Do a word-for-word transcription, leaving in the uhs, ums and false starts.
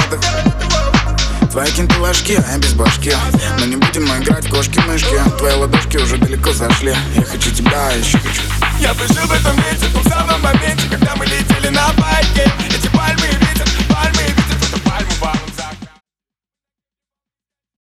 отдых. Твои кенты ложки, а я без башки. Но не будем мы играть в кошки-мышки. Твои ладошки уже далеко зашли. Я хочу тебя, еще хочу. Я бы жил в этом месте, в том самом моменте, когда мы летели на байке. Эти пальмы и ветер